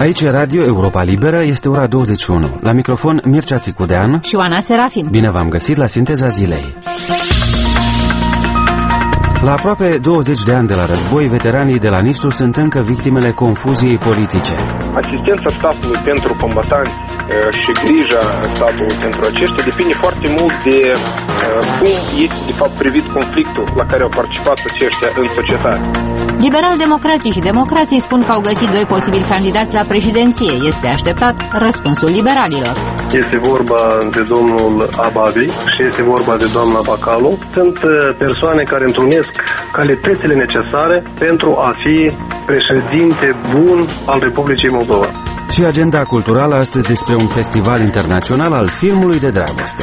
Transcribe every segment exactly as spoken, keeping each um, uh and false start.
Aici e Radio Europa Liberă, este ora douăzeci și unu. La microfon Mircea Țicudean și Oana Serafim. Bine v-am găsit la Sinteza Zilei. La aproape douăzeci de ani de la război, veteranii de la Nistru sunt încă victimele confuziei politice. Asistența statului pentru combatanți și grija statului pentru aceștia depinde foarte mult de cum este de fapt privit conflictul la care au participat aceștia în societate. Liberal-democrații și democrații spun că au găsit doi posibili candidați la președinție. Este așteptat răspunsul liberalilor. Este vorba de domnul Ababi și este vorba de doamna Bacalu. Sunt persoane care întrunesc calitățile necesare pentru a fi președinte bun al Republicii Moldova. Și agenda culturală astăzi despre un festival internațional al filmului de dragoste.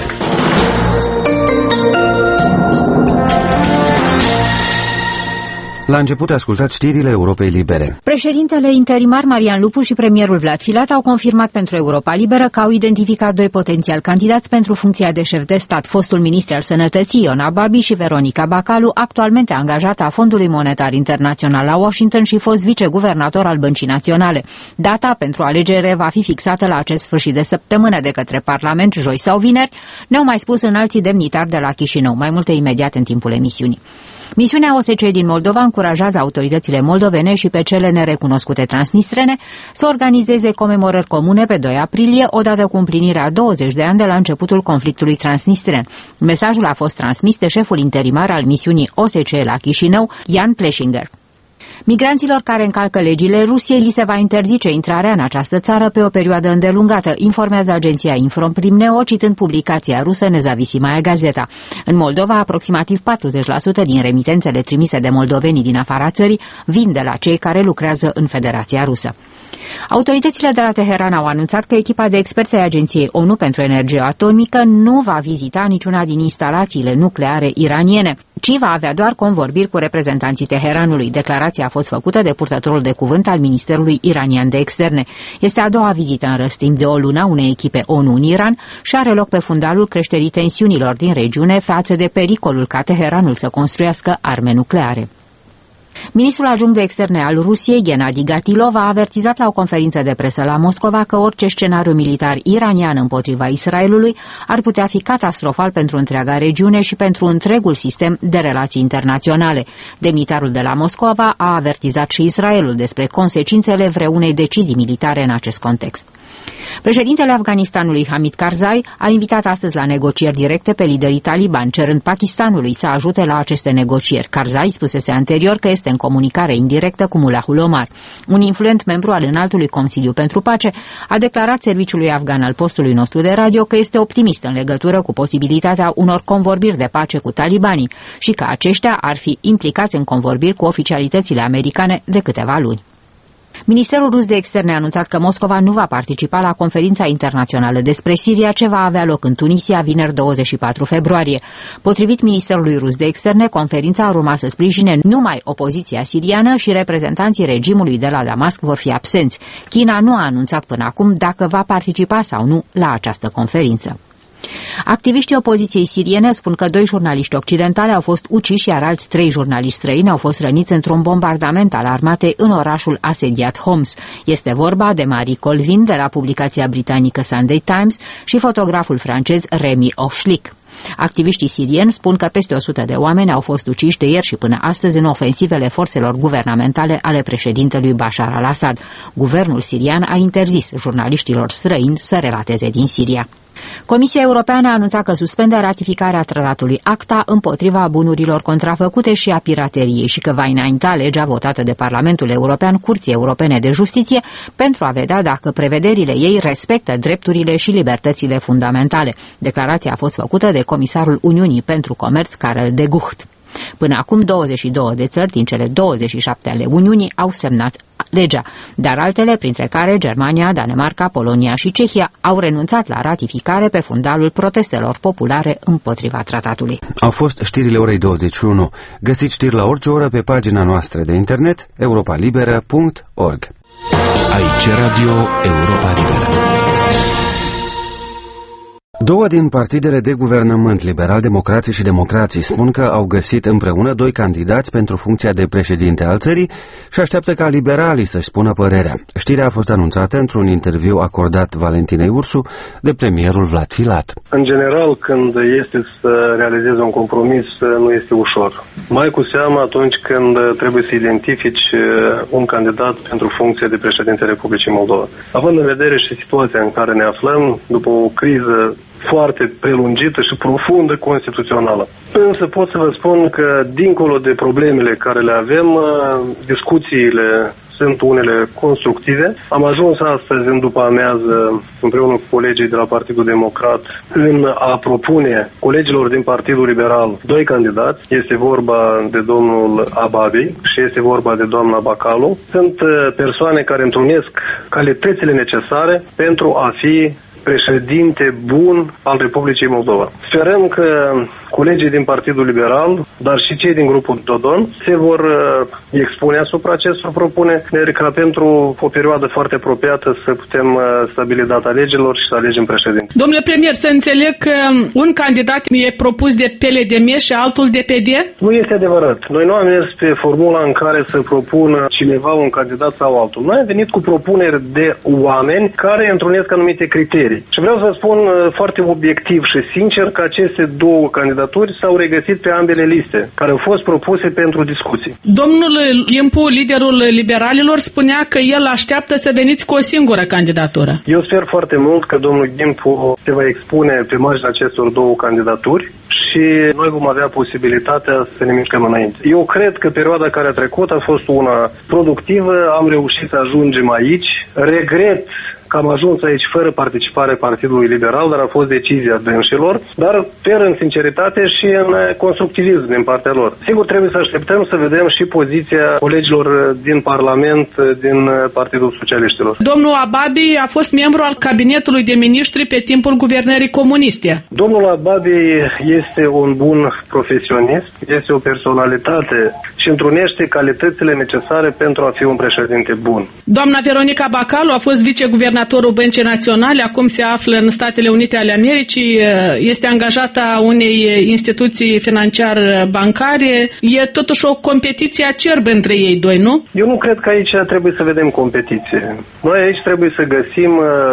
La început ascultați știrile Europei Libere. Președintele interimar Marian Lupu și premierul Vlad Filat au confirmat pentru Europa Liberă că au identificat doi potențiali candidați pentru funcția de șef de stat, fostul ministru al Sănătății Ion Ababi și Veronica Bacalu, actualmente angajată a Fondului Monetar Internațional la Washington și fost viceguvernator al Băncii Naționale. Data pentru alegere va fi fixată la acest sfârșit de săptămână de către Parlament, joi sau vineri, ne-au mai spus înalții demnitari de la Chișinău. Mai multe imediat în timpul emisiunii. Misiunea O S C E din Moldova încurajează autoritățile moldovene și pe cele nerecunoscute transnistrene să organizeze comemorări comune pe doi aprilie, odată cu împlinirea douăzeci de ani de la începutul conflictului transnistren. Mesajul a fost transmis de șeful interimar al misiunii O S C E la Chișinău, Jan Pleschinger. Migranților care încalcă legile Rusiei li se va interzice intrarea în această țară pe o perioadă îndelungată, informează agenția Infroprimneo, citând publicația rusă Nezavisimaya Gazeta. În Moldova, aproximativ patruzeci la sută din remitențele trimise de moldovenii din afara țării vin de la cei care lucrează în Federația Rusă. Autoritățile de la Teheran au anunțat că echipa de experți ai Agenției ONU pentru Energie Atomică nu va vizita niciuna din instalațiile nucleare iraniene, ci va avea doar convorbiri cu reprezentanții Teheranului. Declarația a fost făcută de purtătorul de cuvânt al Ministerului Iranian de Externe. Este a doua vizită în răstimp de o lună a unei echipe ONU în Iran și are loc pe fundalul creșterii tensiunilor din regiune față de pericolul ca Teheranul să construiască arme nucleare. Ministrul adjunct de externe al Rusiei, Gennady Gatilov, a avertizat la o conferință de presă la Moscova că orice scenariu militar iranian împotriva Israelului ar putea fi catastrofal pentru întreaga regiune și pentru întregul sistem de relații internaționale. Demnitarul de la Moscova a avertizat și Israelul despre consecințele vreunei decizii militare în acest context. Președintele Afganistanului Hamid Karzai a invitat astăzi la negocieri directe pe liderii talibani, cerând Pakistanului să ajute la aceste negocieri. Karzai spusese anterior că este în comunicare indirectă cu Mullahul Omar. Un influent membru al Înaltului Consiliu pentru Pace a declarat serviciului afgan al postului nostru de radio că este optimist în legătură cu posibilitatea unor convorbiri de pace cu talibanii și că aceștia ar fi implicați în convorbiri cu oficialitățile americane de câteva luni. Ministerul rus de externe a anunțat că Moscova nu va participa la conferința internațională despre Siria ce va avea loc în Tunisia vineri douăzeci și patru februarie. Potrivit Ministerului rus de externe, conferința ar urma să sprijine numai opoziția siriană și reprezentanții regimului de la Damasc vor fi absenți. China nu a anunțat până acum dacă va participa sau nu la această conferință. Activiștii opoziției siriene spun că doi jurnaliști occidentali au fost uciși, iar alți trei jurnaliști străini au fost răniți într-un bombardament al armatei în orașul asediat Homs. Este vorba de Marie Colvin de la publicația britanică Sunday Times și fotograful francez Remy Ochlik. Activiștii sirieni spun că peste o sută de oameni au fost uciși de ieri și până astăzi în ofensivele forțelor guvernamentale ale președintelui Bashar al-Assad. Guvernul sirian a interzis jurnaliștilor străini să relateze din Siria. Comisia Europeană a anunțat că suspendă ratificarea tratatului ACTA împotriva bunurilor contrafăcute și a pirateriei și că va înainta legea votată de Parlamentul European Curții Europene de Justiție pentru a vedea dacă prevederile ei respectă drepturile și libertățile fundamentale. Declarația a fost făcută de comisarul Uniunii pentru Comerț, Karel de Gucht. Până acum, douăzeci și două de țări din cele douăzeci și șapte ale Uniunii au semnat legea, dar altele, printre care Germania, Danemarca, Polonia și Cehia, au renunțat la ratificare pe fundalul protestelor populare împotriva tratatului. Au fost știrile orei douăzeci și unu. Găsiți știri la orice oră pe pagina noastră de internet europa liberă punct org. Aici Radio Europa Liberă. Două din partidele de guvernământ, Liberal-Democrații și Democrații, spun că au găsit împreună doi candidați pentru funcția de președinte al țării și așteaptă ca liberalii să-și spună părerea. Știrea a fost anunțată într-un interviu acordat Valentinei Ursu de premierul Vlad Filat. În general, când este să realizezi un compromis, nu este ușor. Mai cu seamă atunci când trebuie să identifici un candidat pentru funcția de președinte Republicii Moldova. Având în vedere și situația în care ne aflăm, după o criză foarte prelungită și profundă constituțională. Însă pot să vă spun că, dincolo de problemele care le avem, discuțiile sunt unele constructive. Am ajuns astăzi, în după amiază, împreună cu colegii de la Partidul Democrat, în a propune colegilor din Partidul Liberal doi candidați. Este vorba de domnul Ababi și este vorba de doamna Bacalu. Sunt persoane care întrunesc calitățile necesare pentru a fi președinte bun al Republicii Moldova. Sperăm că colegii din Partidul Liberal, dar și cei din grupul Dodon, se vor expune asupra acestor propuneri ca pentru o perioadă foarte apropiată să putem stabili data alegerilor și să alegem președinte. Domnule premier, să înțeleg că un candidat e propus de P L D M și altul de P D? Nu este adevărat. Noi nu am mers pe formula în care să propună cineva un candidat sau altul. Noi am venit cu propuneri de oameni care întrunesc anumite criterii. Și vreau să spun foarte obiectiv și sincer că aceste două candidaturi s-au regăsit pe ambele liste, care au fost propuse pentru discuții. Domnul Gimpu, liderul liberalilor, spunea că el așteaptă să veniți cu o singură candidatură. Eu sper foarte mult că domnul Gimpu se va expune pe marginea acestor două candidaturi și noi vom avea posibilitatea să ne mișcăm înainte. Eu cred că perioada care a trecut a fost una productivă, am reușit să ajungem aici. Regret că am ajuns aici fără participare Partidului Liberal, dar a fost decizia dânșilor, dar sper în sinceritate și în constructivism din partea lor. Sigur, trebuie să așteptăm să vedem și poziția colegilor din Parlament, din Partidul Socialiștilor. Domnul Ababi a fost membru al cabinetului de miniștri pe timpul guvernării comuniste. Domnul Ababi este un bun profesionist, este o personalitate și întrunește calitățile necesare pentru a fi un președinte bun. Doamna Veronica Bacalu a fost viceguvernatorul Băncii Naționale, acum se află în Statele Unite ale Americii, este angajată a unei instituții financiar-bancare. E totuși o competiție acerbă între ei doi, nu? Eu nu cred că aici trebuie să vedem competiție. Noi aici trebuie să găsim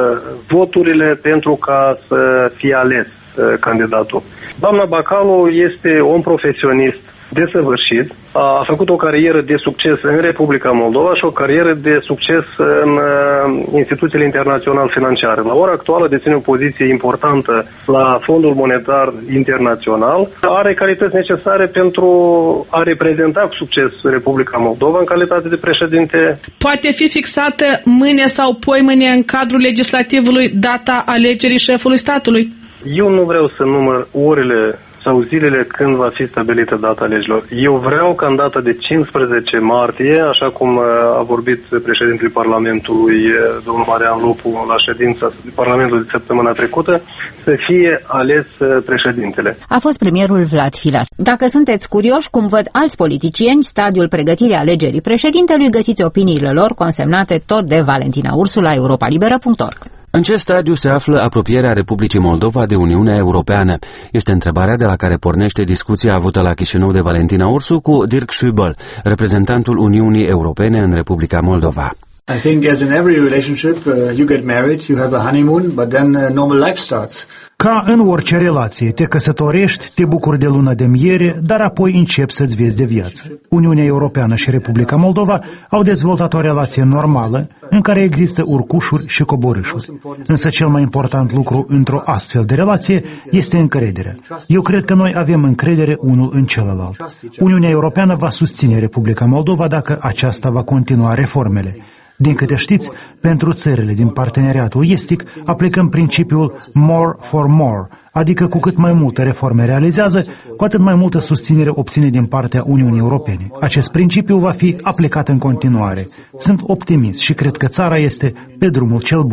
voturile pentru ca să fie ales candidatul. Doamna Bacalu este un profesionist desăvârșit, a făcut o carieră de succes în Republica Moldova și o carieră de succes în uh, instituțiile internaționale financiare. La ora actuală deține o poziție importantă la Fondul Monetar Internațional. Are calități necesare pentru a reprezenta cu succes Republica Moldova în calitate de președinte. Poate fi fixată mâine sau poimâine în cadrul legislativului data alegerii șefului statului? Eu nu vreau să număr orele sau zilele când va fi stabilită data alegerilor. Eu vreau ca în data de cincisprezece martie, așa cum a vorbit președintele Parlamentului, domnul Marian Lupu, la ședința Parlamentului de săptămâna trecută, să fie ales președintele. A fost premierul Vlad Filat. Dacă sunteți curioși cum văd alți politicieni stadiul pregătirii alegerii președintelui, găsiți opiniile lor consemnate tot de Valentina Ursu la europa liberă punct org. În ce stadiu se află apropierea Republicii Moldova de Uniunea Europeană? Este întrebarea de la care pornește discuția avută la Chișinău de Valentina Ursu cu Dirk Schübel, reprezentantul Uniunii Europene în Republica Moldova. I think as in every relationship, uh, you get married, you have a honeymoon, but then uh, normal life starts. Ca în orice relație, te căsătorești, te bucuri de lună de miere, dar apoi începi să-ți vezi de viață. Uniunea Europeană și Republica Moldova au dezvoltat o relație normală, în care există urcușuri și coborâșuri. Însă cel mai important lucru într-o astfel de relație este încrederea. Eu cred că noi avem încredere unul în celălalt. Uniunea Europeană va susține Republica Moldova dacă aceasta va continua reformele. Din câte știți, pentru țările din parteneriatul estic aplicăm principiul more for more, adică cu cât mai multe reforme realizează, cu atât mai multă susținere obține din partea Uniunii Europene. Acest principiu va fi aplicat în continuare. Sunt optimist și cred că țara este pe drumul cel bun.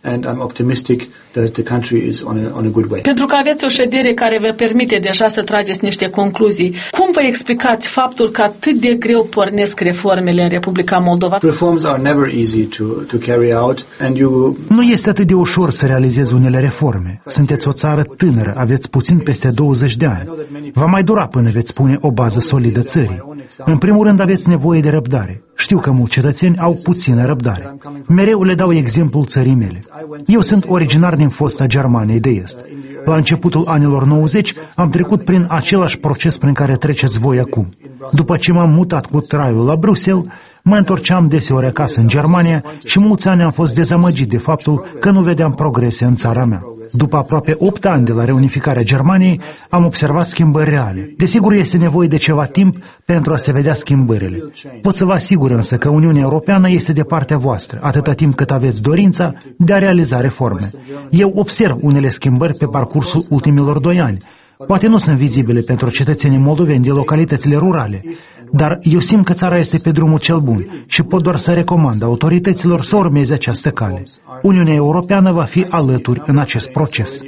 and I'm optimistic that the country is on a, on a good way. Pentru că aveți o ședere care vă permite deja să trageți niște concluzii, cum vă explicați faptul că atât de greu pornesc reformele în Republica Moldova? Reforms are never easy to, to carry out and you... Nu este atât de ușor să realizezi unele reforme. Sunteți o țară tânără, aveți puțin peste douăzeci de ani. Va mai dura până veți pune o bază solidă țării. În primul rând aveți nevoie de răbdare. Știu că mulți cetățeni au puțină răbdare. Mereu le dau exemplul țării mele. Eu sunt originar din fosta Germaniei de Est. La începutul anilor nouăzeci am trecut prin același proces prin care treceți voi acum. După ce m-am mutat cu traiul la Bruxelles, mă întorceam deseori acasă în Germania și mulți ani am fost dezamăgit de faptul că nu vedeam progrese în țara mea. După aproape opt ani de la reunificarea Germaniei, am observat schimbări reale. Desigur, este nevoie de ceva timp pentru a se vedea schimbările. Pot să vă asigur însă că Uniunea Europeană este de partea voastră, atâta timp cât aveți dorința de a realiza reforme. Eu observ unele schimbări pe parcursul ultimilor doi ani. Poate nu sunt vizibile pentru cetățenii moldoveni de localitățile rurale, dar eu simt că țara este pe drumul cel bun și pot doar să recomand autorităților să urmeze această cale. Uniunea Europeană va fi alături în acest proces.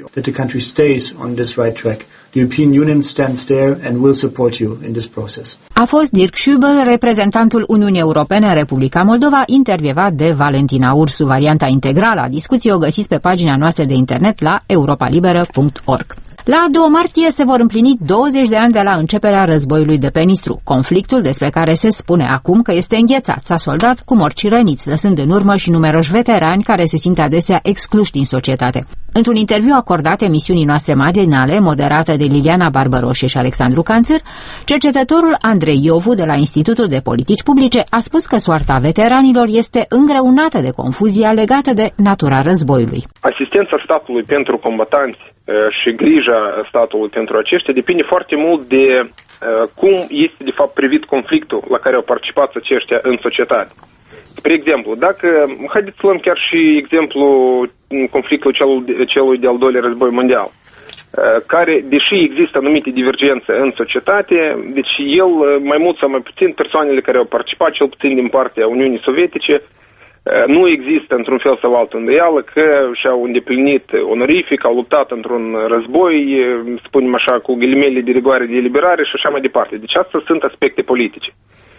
A fost Dirk Schübel, reprezentantul Uniunii Europene în Republica Moldova, intervievat de Valentina Ursu. Varianta integrală a discuției o găsiți pe pagina noastră de internet la europa liberă punct org. La doi martie se vor împlini douăzeci de ani de la începerea războiului de pe Nistru, conflictul despre care se spune acum că este înghețat, s-a soldat cu morți și răniți, lăsând în urmă și numeroși veterani care se simt adesea excluși din societate. Într-un interviu acordat emisiunii noastre matinale, moderată de Liliana Barbaroșe și Alexandru Canțăr, cercetătorul Andrei Iovu de la Institutul de Politici Publice a spus că soarta veteranilor este îngreunată de confuzia legată de natura războiului. Asistența statului pentru combatanți și grija statului pentru aceștia depinde foarte mult de cum este de fapt privit conflictul la care au participat aceștia în societate. Spre exemplu, dacă, haideți să luăm chiar și exemplu conflictul celui, celui de-al doilea război mondial, care, deși există anumite divergențe în societate, deci el, mai mult sau mai puțin, persoanele care au participat, cel puțin din partea Uniunii Sovietice, nu există într-un fel sau altul îndoială că și-au îndeplinit onorific, au luptat într-un război, spunem așa, cu ghilimele de rigoare de eliberare și așa mai departe. Deci astea sunt aspecte politice.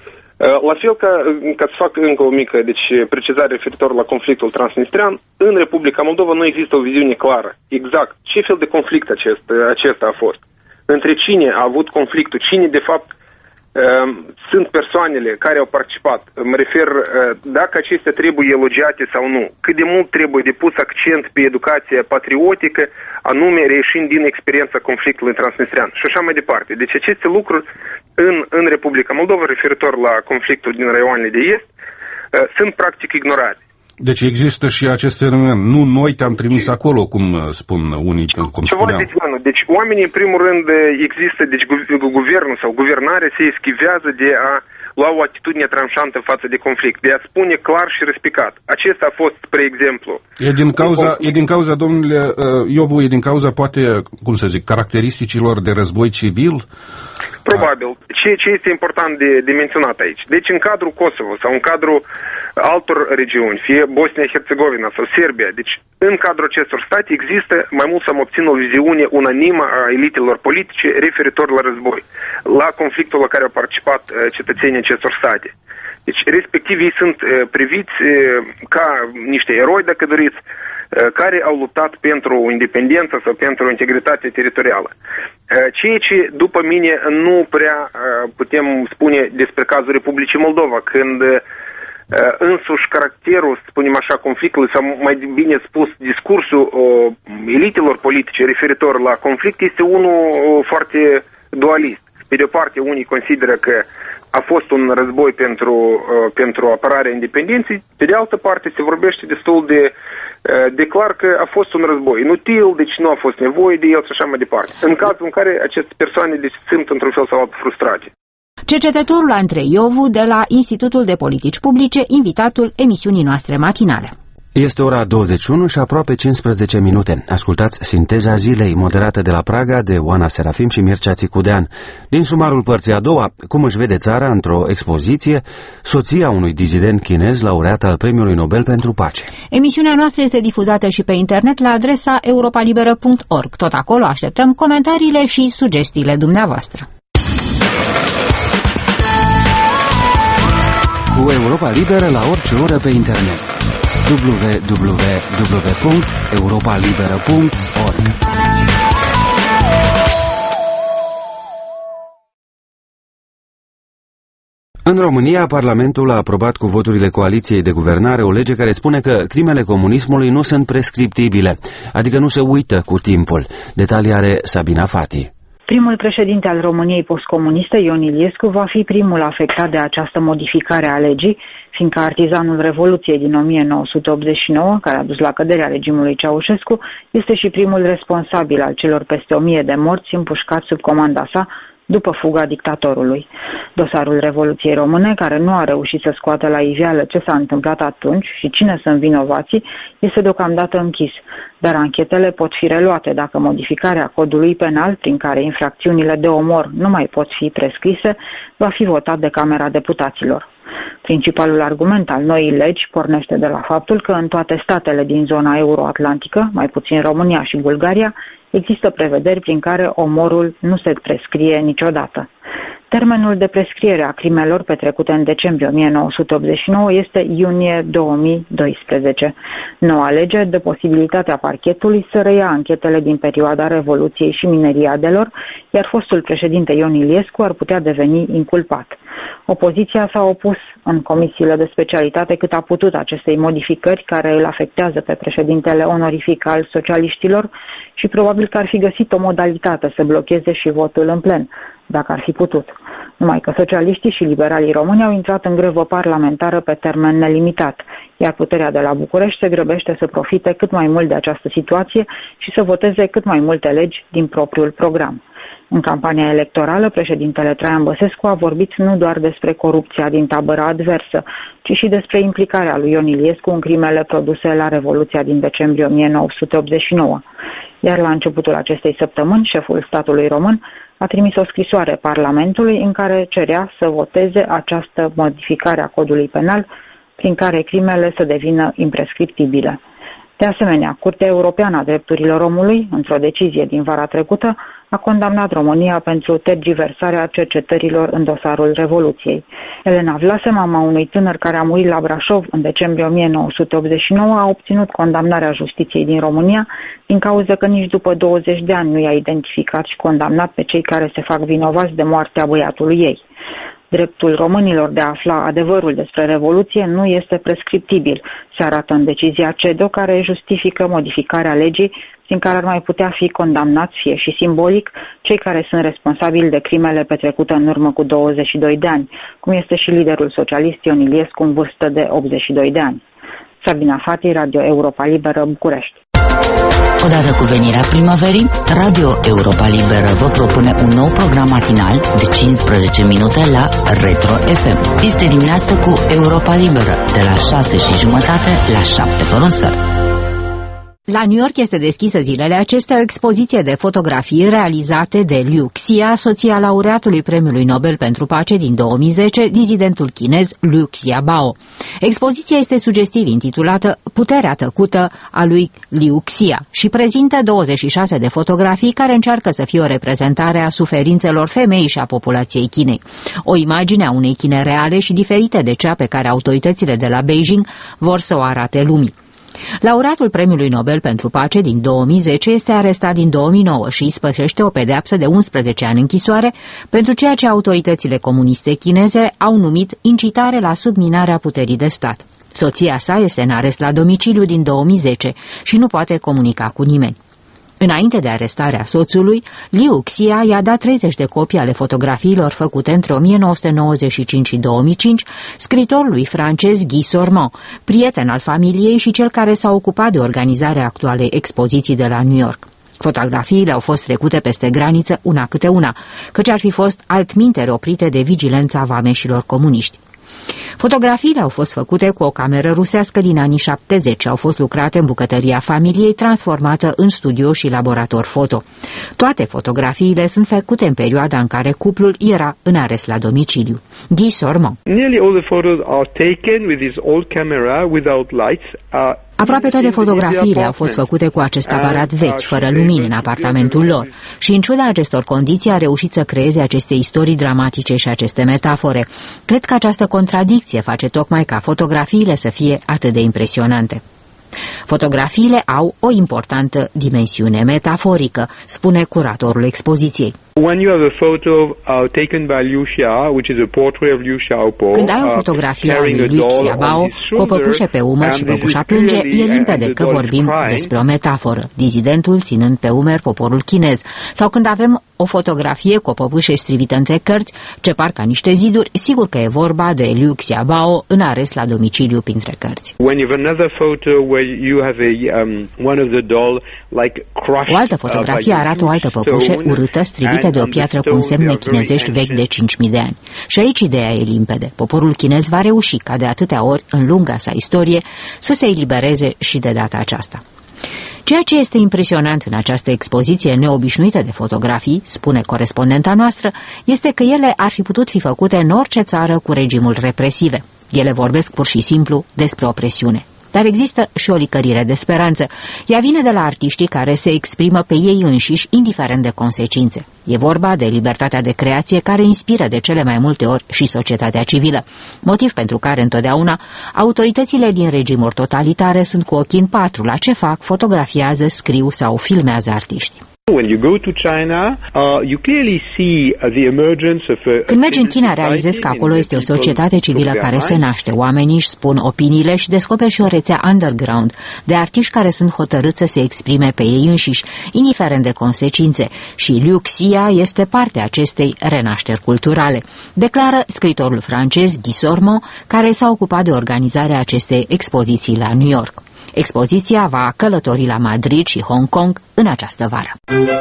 La fel ca, ca să fac încă o mică deci, precizare referitor la conflictul transnistrian, în Republica Moldova nu există o viziune clară. Exact ce fel de conflict acest, acesta a fost. Între cine a avut conflictul, cine de fapt sunt persoanele care au participat. Mă refer dacă acestea trebuie elogiate sau nu. Cât de mult trebuie depus accent pe educația patriotică, anume reieșind din experiența conflictului transnistrian și așa mai departe. Deci aceste lucruri în, în Republica Moldova, referitor la conflictul din raioanele de est, sunt practic ignorate. Deci există și acest fenomen. Nu noi te-am trimis acolo, cum spun unii, cum spuneam. Deci oamenii, în primul rând, există, deci guvernul sau guvernarea se eschivează de a lua o atitudine tranșantă față de conflict, de a spune clar și răspicat. Acesta a fost, spre exemplu... E din cauza, e din cauza domnule Iovu, e din cauza, poate, cum să zic, caracteristicilor de război civil? Probabil. Ce, ce este important de, de menționat aici? Deci în cadrul Kosovo sau în cadrul altor regiuni, fie Bosnia-Herzegovina sau Serbia, deci în cadrul acestor state există mai mult sau mai puțin o viziune unanimă a elitelor politice referitor la război, la conflictul la care au participat cetățenii acestor state. Deci respectiv ei sunt priviți ca niște eroi, dacă doriți, care au luptat pentru independență sau pentru integritate teritorială. Ceea ce, după mine, nu prea putem spune despre cazul Republicii Moldova, când însuși caracterul, spunem așa, conflictului, sau mai bine spus, discursul elitelor politice referitor la conflict este unul foarte dualist. Pe de o parte, unii consideră că a fost un război pentru, pentru apărarea independenței, pe de altă parte se vorbește destul de declar că a fost un război inutil, deci nu a fost nevoie de el și așa mai departe. În cazul în care aceste persoane deci, sunt într-un fel sau altul frustrate. Cercetătorul Andrei Iovu de la Institutul de Politici Publice, invitatul emisiunii noastre matinale. Este ora douăzeci și unu și aproape cincisprezece minute. Ascultați Sinteza Zilei, moderată de la Praga de Oana Serafim și Mircea Țicudean. Din sumarul părții a doua, cum își vede țara într-o expoziție, soția unui dizident chinez, laureat al Premiului Nobel pentru Pace. Emisiunea noastră este difuzată și pe internet la adresa europa liberă punct org. Tot acolo așteptăm comentariile și sugestiile dumneavoastră. Cu Europa Liberă la orice oră pe internet. w w w punct europa liberă punct org. În România, Parlamentul a aprobat cu voturile coaliției de guvernare o lege care spune că crimele comunismului nu sunt prescriptibile, adică nu se uită cu timpul. Detalii are Sabina Fati. Primul președinte al României postcomuniste, Ion Iliescu, va fi primul afectat de această modificare a legii, fiindcă artizanul Revoluției din o mie nouă sute optzeci și nouă, care a dus la căderea regimului Ceaușescu, este și primul responsabil al celor peste o mie de morți împușcați sub comanda sa după fuga dictatorului. Dosarul Revoluției Române, care nu a reușit să scoată la iveală ce s-a întâmplat atunci și cine sunt vinovații, este deocamdată închis, dar anchetele pot fi reluate dacă modificarea codului penal, prin care infracțiunile de omor nu mai pot fi prescrise, va fi votat de Camera Deputaților. Principalul argument al noii legi pornește de la faptul că în toate statele din zona euroatlantică, mai puțin România și Bulgaria, există prevederi prin care omorul nu se prescrie niciodată. Termenul de prescriere a crimelor petrecute în decembrie o mie nouă sute optzeci și nouă este iunie două mii doisprezece. Noua lege dă posibilitatea parchetului să reia anchetele din perioada Revoluției și mineriadelor, iar fostul președinte Ion Iliescu ar putea deveni inculpat. Opoziția s-a opus în comisiile de specialitate cât a putut acestei modificări care îl afectează pe președintele onorific al socialiștilor și probabil că ar fi găsit o modalitate să blocheze și votul în plen, dacă ar fi putut. Numai că socialiștii și liberalii români au intrat în grevă parlamentară pe termen nelimitat, iar puterea de la București se grăbește să profite cât mai mult de această situație și să voteze cât mai multe legi din propriul program. În campania electorală, președintele Traian Băsescu a vorbit nu doar despre corupția din tabăra adversă, ci și despre implicarea lui Ion Iliescu în crimele produse la Revoluția din decembrie o mie nouă sute optzeci și nouă. Iar la începutul acestei săptămâni, șeful statului român a trimis o scrisoare Parlamentului în care cerea să voteze această modificare a codului penal prin care crimele să devină imprescriptibile. De asemenea, Curtea Europeană a Drepturilor Omului, într-o decizie din vara trecută, a condamnat România pentru tergiversarea cercetărilor în dosarul Revoluției. Elena Vlase, mama unui tânăr care a murit la Brașov în decembrie o mie nouă sute optzeci și nouă, a obținut condamnarea justiției din România din cauza că nici după douăzeci de ani nu i-a identificat și condamnat pe cei care se fac vinovați de moartea băiatului ei. Dreptul românilor de a afla adevărul despre Revoluție nu este prescriptibil, se arată în decizia CEDO, care justifică modificarea legii prin care ar mai putea fi condamnați, fie și simbolic, cei care sunt responsabili de crimele petrecute în urmă cu douăzeci și doi de ani, cum este și liderul socialist Ion Iliescu în vârstă de optzeci și doi de ani. Sabina Fati, Radio Europa Liberă, București. Odată cu venirea primăverii, Radio Europa Liberă vă propune un nou program matinal de cincisprezece minute la Retro F M. Este dimineață cu Europa Liberă, de la șase și jumătate la șapte fără un sfert. La New York este deschisă zilele acestea o expoziție de fotografii realizate de Liu Xia, soția laureatului Premiului Nobel pentru Pace din două mii zece, dizidentul chinez Liu Xiaobao. Expoziția este sugestiv intitulată Puterea tăcută a lui Liu Xia și prezintă douăzeci și șase de fotografii care încearcă să fie o reprezentare a suferințelor femeii și a populației Chinei. O imagine a unei Chine reale și diferite de cea pe care autoritățile de la Beijing vor să o arate lumii. Laureatul Premiului Nobel pentru Pace din două mii zece este arestat din două mii nouă și ispășește o pedeapsă de unsprezece ani închisoare pentru ceea ce autoritățile comuniste chineze au numit incitare la subminarea puterii de stat. Soția sa este în arest la domiciliu din două mii zece și nu poate comunica cu nimeni. Înainte de arestarea soțului, Liu Xia i-a dat treizeci de copii ale fotografiilor făcute între o mie nouă sute nouăzeci și cinci și două mii cinci scritorului francez Guy Sormand, prieten al familiei și cel care s-a ocupat de organizarea actualei expoziții de la New York. Fotografiile au fost trecute peste graniță una câte una, căci ar fi fost altminteri oprite de vigilența vameșilor comuniști. Fotografiile au fost făcute cu o cameră rusească din anii șaptezeci, au fost lucrate în bucătăria familiei, transformată în studio și laborator foto. Toate fotografiile sunt făcute în perioada în care cuplul era în arest la domiciliu. Guy Sormont. Nearly all the photos are taken with this old camera without lights. Uh, Aproape toate fotografiile au fost făcute cu acest aparat vechi, fără lumini, în apartamentul lor. Și în ciuda acestor condiții a reușit să creeze aceste istorii dramatice și aceste metafore. Cred că această contradicție face tocmai ca fotografiile să fie atât de impresionante. Fotografiile au o importantă dimensiune metaforică, spune curatorul expoziției. When you have a photo uh, taken by Liu Xia, which is a portrait of Liu Xiaobo, când ai o fotografie a lui Liu Xiaobo cu o păpușă pe umăr și păpușa plânge, e limpede că vorbim despre o metaforă, dizidentul ținând pe umeri poporul chinez. Sau când avem o fotografie cu o păpușă strivită între cărți, ce par ca niște ziduri, sigur că e vorba de Liu Xiaobo în arest la domiciliu printre cărți. When you have another photo where you have a um, one of the doll like crushed. O altă fotografie arată o altă păpușă urâtă, strivită de o piatră cu însemne chinezești vechi de cinci mii de ani. Și aici ideea e limpede. Poporul chinez va reuși, ca de atâtea ori în lunga sa istorie, să se elibereze și de data aceasta. Ceea ce este impresionant în această expoziție neobișnuită de fotografii, spune corespondenta noastră, este că ele ar fi putut fi făcute în orice țară cu regimuri represive. Ele vorbesc pur și simplu despre opresiune. Dar există și o licărire de speranță. Ea vine de la artiștii care se exprimă pe ei înșiși, indiferent de consecințe. E vorba de libertatea de creație care inspiră de cele mai multe ori și societatea civilă. Motiv pentru care întotdeauna autoritățile din regimuri totalitare sunt cu ochii în patru la ce fac, fotografiază, scriu sau filmează artiștii. When you go to China, uh, you clearly see uh, the emergence of a, Când mergi în China, realizezi că acolo este o societate civilă care se naște. Oamenii își spun opiniile și descoperi și o rețea underground de artiști care sunt hotărâți să se exprime pe ei înșiși, indiferent de consecințe. Și Liu Xia este parte a acestei renașteri culturale, declară scritorul francez Guy Sormont, care s-a ocupat de organizarea acestei expoziții la New York. Expoziția va călători la Madrid și Hong Kong în această vară.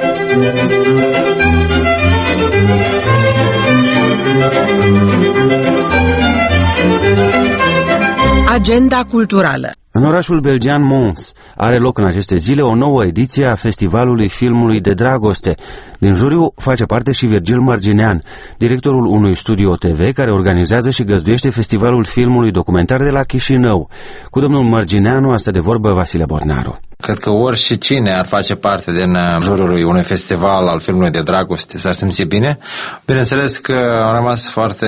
Agenda culturală. În orașul belgian Mons are loc în aceste zile o nouă ediție a Festivalului Filmului de Dragoste. Din juriu face parte și Virgil Mărginean, directorul unui studio T V care organizează și găzduiește Festivalul Filmului Documentar de la Chișinău. Cu domnul Mărgineanu asta de vorbă Vasile Bornaru. Cred că oricine ar face parte din jurul unui festival al filmului de dragoste s-ar simți bine. Bineînțeles că am rămas foarte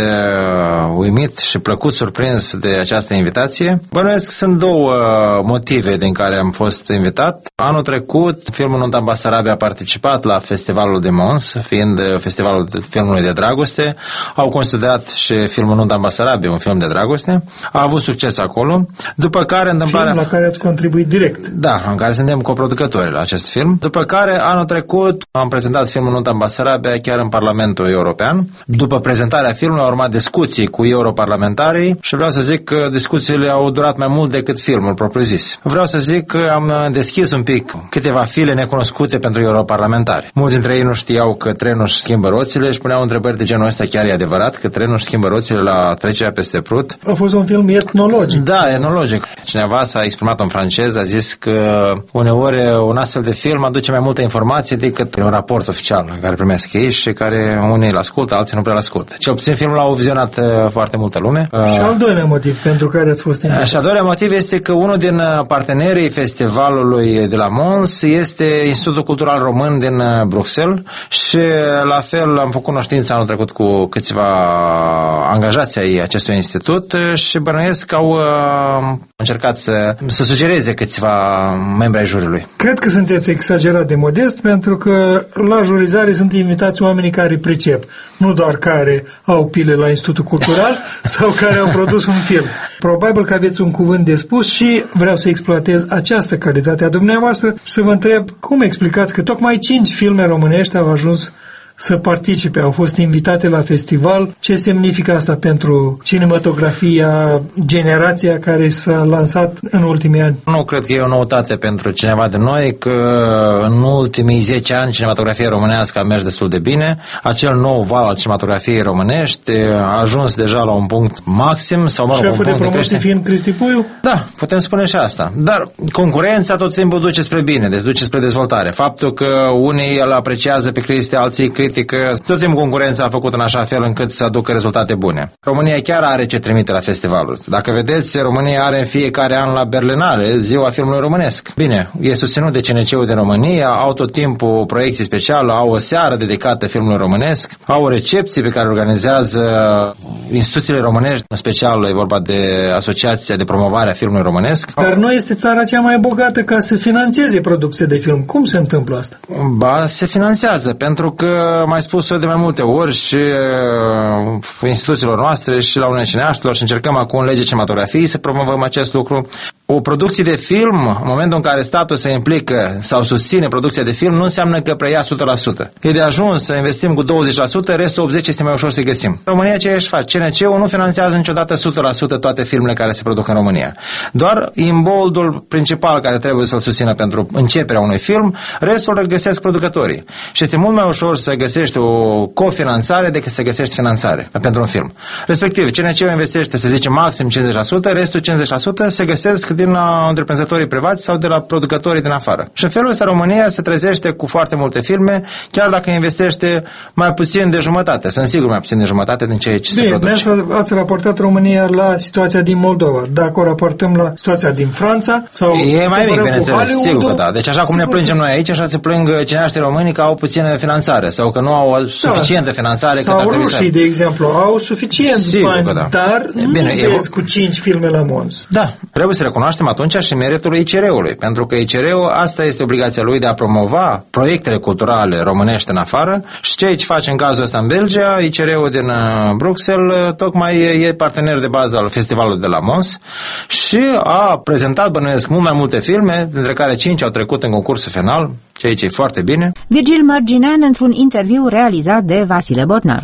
uimit și plăcut surprins de această invitație. Bănuiesc că sunt două motive din care am fost invitat. Anul trecut, filmul Nunta în Basarabia a participat la festivalul de Mons, fiind festivalul filmului de dragoste. Au considerat și filmul Nunta în Basarabia un film de dragoste. A avut succes acolo. După care întâmplarea... Film la care ați contribuit direct. Da, în care suntem coproducători la acest film. După care, anul trecut, am prezentat filmul Nunta în Basarabia chiar în Parlamentul European. După prezentarea filmului au urmat discuții cu europarlamentarii și vreau să zic că discuțiile au durat mai mult decât filmul propriu-zis. Vreau să zic că am deschis un pic câteva file necunoscute pentru europarlamentari. Mulți dintre ei nu știau că trenul își schimbă roțile și puneau întrebări de genul ăsta: chiar e adevărat că trenul își schimbă roțile la trecerea peste Prut? A fost un film etnologic. Da, etnologic. Cineva s-a exprimat în franceză, a zis că uneori un astfel de film aduce mai multe informații decât un raport oficial care primesc ei și care unii îl ascultă, alții nu prea îl ascultă. Cel puțin filmul l-au vizionat foarte multă lume. Și al doilea motiv pentru care ați fost invitat. Și al doilea motiv este că unul din partenerii festivalului de la Mons este Institutul Cultural Român din Bruxelles și la fel am făcut cunoștință anul trecut cu câțiva angajați ai acestui institut și bănuiesc că au încercat să, să sugereze câțiva membri ai juriului. Cred că sunteți exagerat de modest, pentru că la jurizare sunt invitați oamenii care pricep, nu doar care au pile la Institutul Cultural sau care au produs un film. Probabil că aveți un cuvânt de spus și vreau să exploatez această calitate a dumneavoastră și să vă întreb cum explicați că tocmai cinci filme românești au ajuns să participe, au fost invitate la festival. Ce semnifică asta pentru cinematografia, generația care s-a lansat în ultimii ani? Nu cred că e o noutate pentru cineva de noi că în ultimii zece ani cinematografia românească a mers destul de bine. Acel nou val al cinematografiei românești a ajuns deja la un punct maxim sau mă rog, șeful un punct de promoție de fiind Cristi Puiu? Da, putem spune și asta. Dar concurența tot timpul duce spre bine, deci duce spre dezvoltare. Faptul că unii îl apreciază pe Cristi, alții critică, tot timpul concurența a făcut în așa fel încât să aducă rezultate bune. România chiar are ce trimite la festivaluri. Dacă vedeți, România are în fiecare an la Berlinale Ziua Filmului Românesc. Bine, e susținut de C N C-ul din România, au tot timpul proiecții speciale, au o seară dedicată filmului românesc, au recepții pe care organizează instituțiile românești, în special e vorba de Asociația de Promovare a Filmului Românesc. Dar nu este țara cea mai bogată ca să finanțeze producție de film. Cum se întâmplă asta? Ba, se finanțează, pentru că mai spus-o de mai multe ori și uh, instituțiilor noastre și la unele cineaștilor și încercăm acum în legea cinematografiei să promovăm acest lucru. O producție de film, în momentul în care statul se implică sau susține producția de film, nu înseamnă că preia o sută la sută. E de ajuns să investim cu douăzeci la sută, restul optzeci la sută este mai ușor să găsim. România ce își face? C N C-ul nu finanțează niciodată o sută la sută toate filmele care se produc în România. Doar imboldul principal care trebuie să-l susțină pentru începerea unui film, restul îl găsesc producătorii. Și este mult mai ușor să găsești o cofinanțare decât să găsești finanțare pentru un film. Respectiv, C N C-ul investește, să zicem, maxim cincizeci la sută, restul cincizeci la sută se găsesc din la întreprinzătorii privați sau de la producătorii din afară. Și în felul ăsta România se trezește cu foarte multe filme, chiar dacă investește mai puțin de jumătate. Sunt sigur mai puțin de jumătate din ceea ce Bine, se produce. Bine, ați raportat România la situația din Moldova. Dacă o raportăm la situația din Franța sau... E mai mic, bineînțeles, sigur că da. Deci așa cum sigur. ne plângem noi aici, așa se plâng cineaștii români că au puțină finanțare sau că nu au suficientă da. finanțare. Sau cât ar trebui rușii, să... de exemplu, au suficient bani, da. dar nu Bine, vezi cu cinci filme la Mons. Da, trebuie să recunoaștem atunci și meritul I C R-ului, pentru că I C R-ul, asta este obligația lui de a promova proiectele culturale românești în afară și ceea ce face în cazul ăsta în Belgia, I C R-ul din Bruxelles tocmai e partener de bază al festivalului de la Mons și a prezentat, bănuiesc, mult mai multe filme, dintre care cinci au trecut în concursul final, ceea ce e foarte bine. Virgil Mărginean într-un interviu realizat de Vasile Botnaru.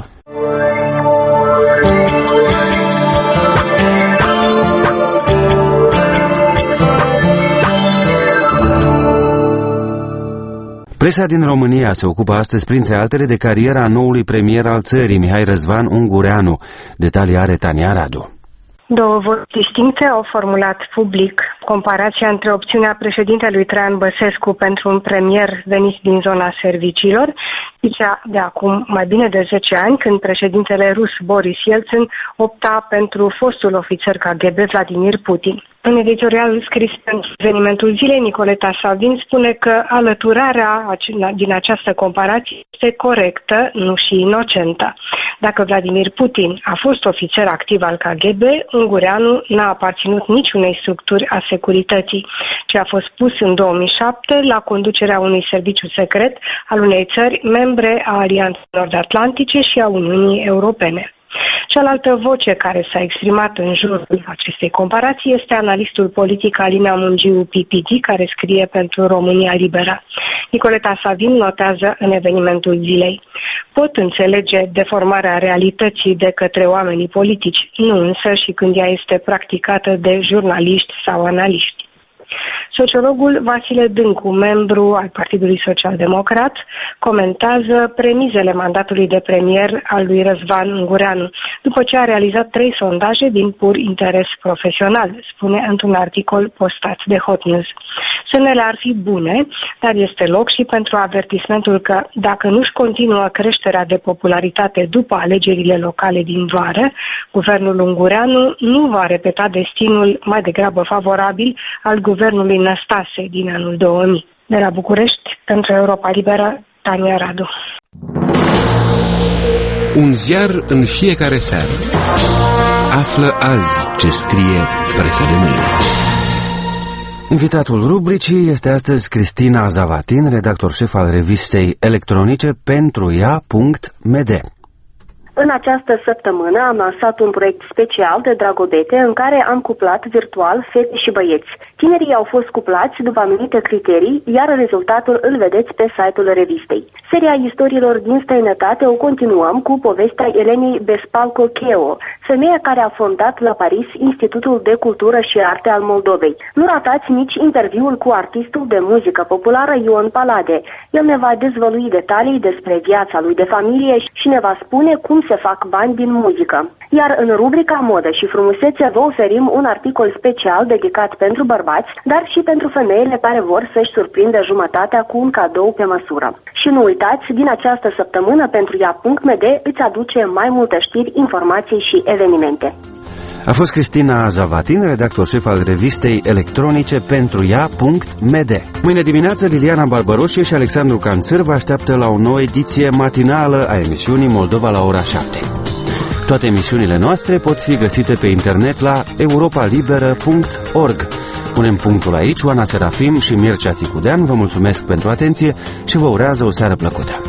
Presa din România se ocupă astăzi, printre altele, de cariera noului premier al țării, Mihai Răzvan Ungureanu. Detalii are Tania Radu. Două voci distincte au formulat public comparația între opțiunea președintelui Traian Băsescu pentru un premier venit din zona serviciilor și cea de acum mai bine de zece ani, când președintele rus Boris Yeltsin opta pentru fostul ofițer K G B Vladimir Putin. În editorialul scris pentru evenimentul zilei, Nicoleta Savin spune că alăturarea din această comparație este corectă, nu și inocentă. Dacă Vladimir Putin a fost ofițer activ al K G B, Ungureanu n-a aparținut niciunei structuri a securității, ci a fost pus în două mii șapte la conducerea unui serviciu secret al unei țări membre a Alianței Nord-Atlantice și a Uniunii Europene. Cealaltă voce care s-a exprimat în jurul acestei comparații este analistul politic Alina Mungiu P P D, care scrie pentru România Liberă. Nicoleta Savin notează în evenimentul zilei: pot înțelege deformarea realității de către oamenii politici, nu însă și când ea este practicată de jurnaliști sau analiști. Sociologul Vasile Dâncu, membru al Partidului Social Democrat, comentează premizele mandatului de premier al lui Răzvan Ungureanu, după ce a realizat trei sondaje din pur interes profesional, spune într-un articol postat de Hot News. Semnele ar fi bune, dar este loc și pentru avertismentul că, dacă nu-și continuă creșterea de popularitate după alegerile locale din vară, guvernul Ungureanu nu va repeta destinul mai degrabă favorabil al guvernului Năstase din anul două mii. De la București, pentru Europa Liberă, Tania Radu. Un ziar în fiecare seară. Află azi ce scrie presa de mâine. Invitatul rubricii este astăzi Cristina Zavatin, redactor șef al revistei electronice pentru ea punct m d. În această săptămână am lansat un proiect special de dragobete în care am cuplat virtual fete și băieți. Tinerii au fost cuplați după anumite criterii, iar rezultatul îl vedeți pe site-ul revistei. Seria istoriilor din străinătate o continuăm cu povestea Elenei Bespalco-Cheo, femeia care a fondat la Paris Institutul de Cultură și Arte al Moldovei. Nu ratați nici interviul cu artistul de muzică populară Ion Palade. El ne va dezvălui detalii despre viața lui de familie și ne va spune cum se fac bani din muzică. Iar în rubrica Modă și Frumusețe vă oferim un articol special dedicat pentru bărbați, dar și pentru femeile care vor să-și surprindă jumătatea cu un cadou pe măsură. Și nu uitați, din această săptămână pentru ea punct m d îți aduce mai multe știri, informații și evenimente. A fost Cristina Zavatin, redactor șef al revistei electronice pentru ea punct m d. Mâine dimineață Liliana Barbaroșie și Alexandru Canțăr vă așteaptă la o nouă ediție matinală a emisiunii Moldova la ora șapte. Toate emisiunile noastre pot fi găsite pe internet la europa liberă punct org. Punem punctul aici. Oana Serafim și Mircea Țicudean vă mulțumesc pentru atenție și vă urează o seară plăcută.